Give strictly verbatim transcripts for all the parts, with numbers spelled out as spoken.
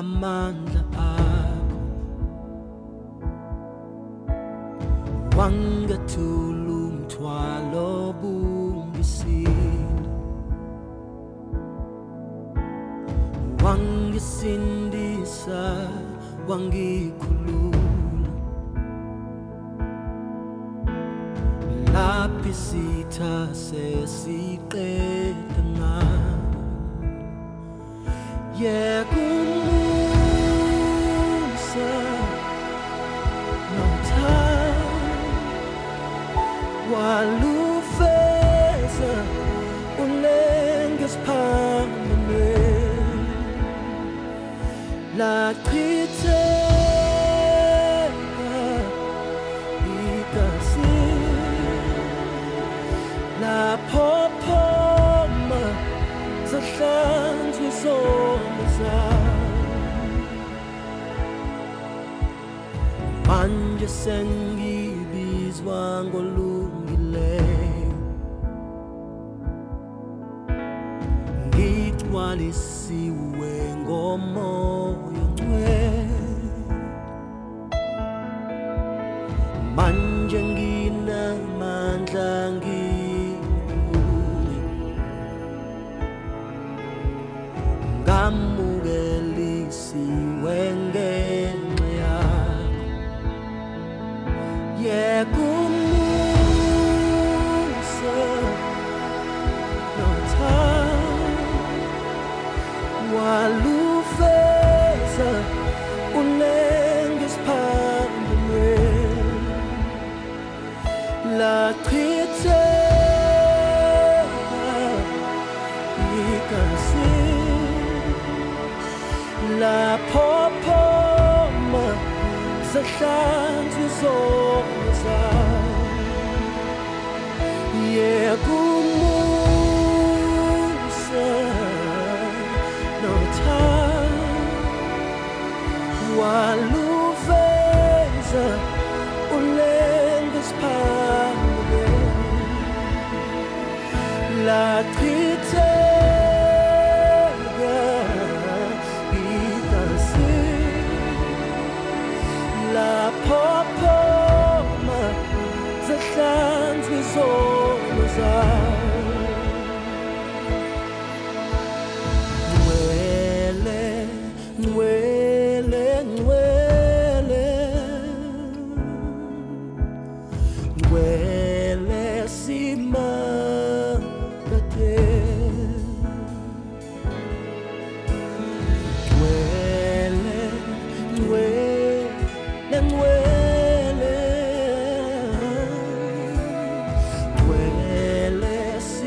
amandla akho wangathula umthwalo bungisile wangisindisa wangikhulula laphi sitha sesiqeda ngami yekumusa walufeza ulengesphambane lachitheka igazi laphophoma zahlanzwa izono zami manje sengibizwa ngolungileyo ngigcwalisiwe ngomoya ongcwele manje nginamandla ngikuwe ngamukelisiwe ngenxa yakho yekumusa walufeza ulengesphambane lachitheka igazi laphophoma zahlanzwa izono zami yekumusa walufeza ulengesphambane lachitheka igazi laphophoma zahlanzwa izono zami Well,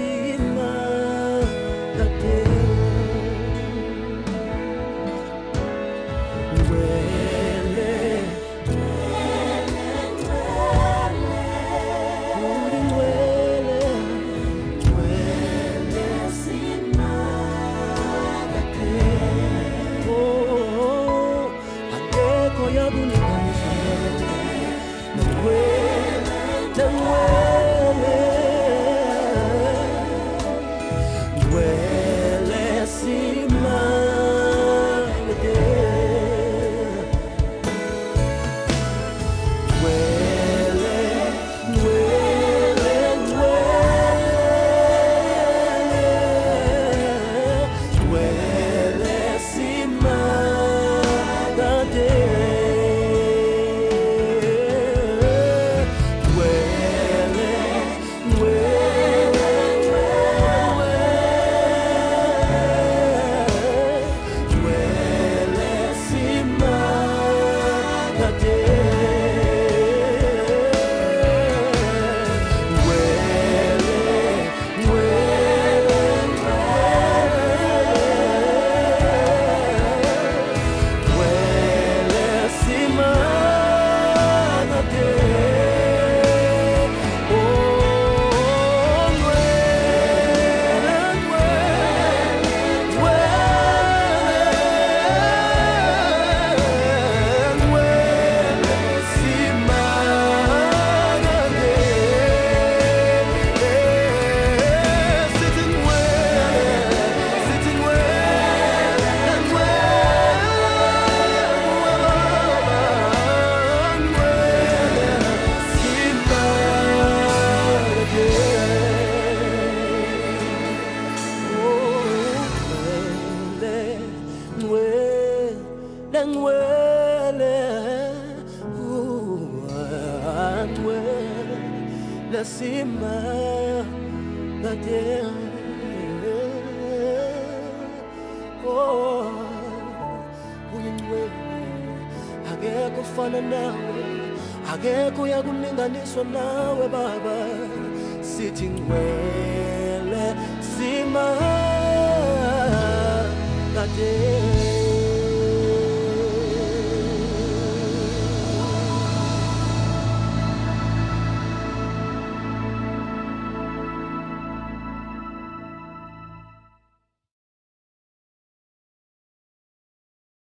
sima kade oh uyingcwele akekho ufana nawe akekho uyakulinganiswa nawe baba sithi ngcwele